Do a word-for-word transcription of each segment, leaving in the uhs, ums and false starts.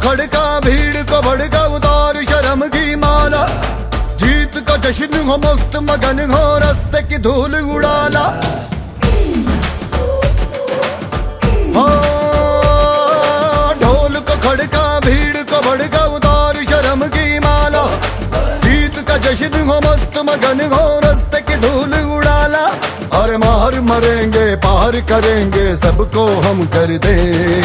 खड़का भीड़ को भड़का उतार शर्म की माला। जीत का जश्न हो मस्त मगन हो रास्ते की धूल उड़ाला। ढोल को खड़का भीड़ को भड़का उतार शर्म की माला। जीत का जश्न हो मस्त मगन हो रास्ते की धूल उड़ाला। अरे मार मरेंगे पार करेंगे सबको हम कर दे।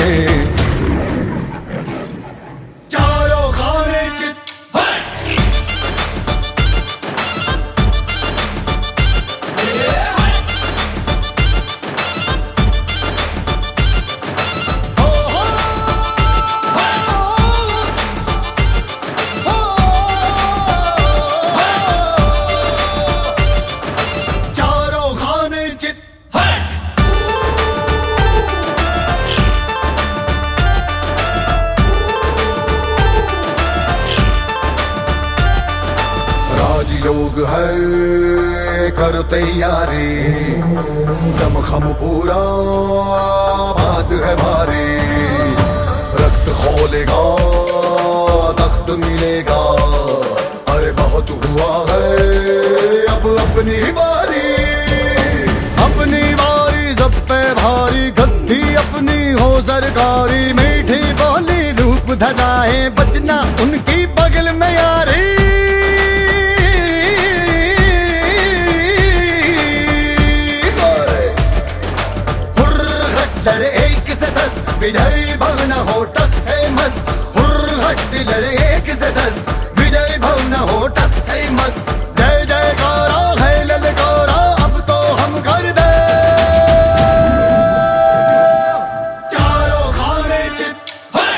योग है करो तैयारी, दम खम पूरा बात है भारी। रक्त खोलेगा तख्त मिलेगा, अरे बहुत हुआ है अब अपनी बारी। अपनी बारी सब पे भारी, गद्दी अपनी हो सरकारी। मीठी बोली रूप धराए बचना उनकी बगल में यारी। एक से दस विजय भवना हो टस से मस। हुर्र हट लड़े एक से दस विजय भवना हो टस से मस। जय जयकारा है ललकारा अब तो हम कर दे। चारों खाने चित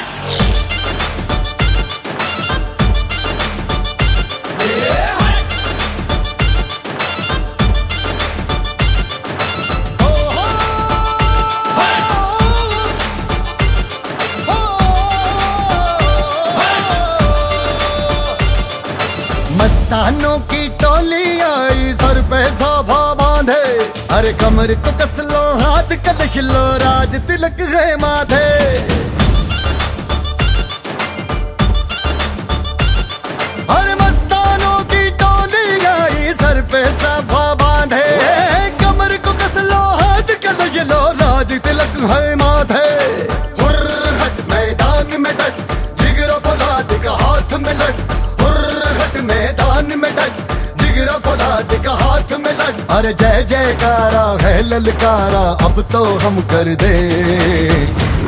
मस्तानों की टोली आई सर पे साफा बांधे। अरे कमर को कस लो हाथ कलश लो राज तिलक है माथे। अरे मस्तानों की टोली आई सर पे साफा बांधे। कमर को कस लो हाथ कलश लो राज तिलक है माथे। हुर्र हट मैदान में डट जिगरा फौलाद का हाथ में लट। मैदान में डट जिगरा फौलाद का हाथ में लट। अरे जय जयकारा है ललकारा अब तो हम कर दे।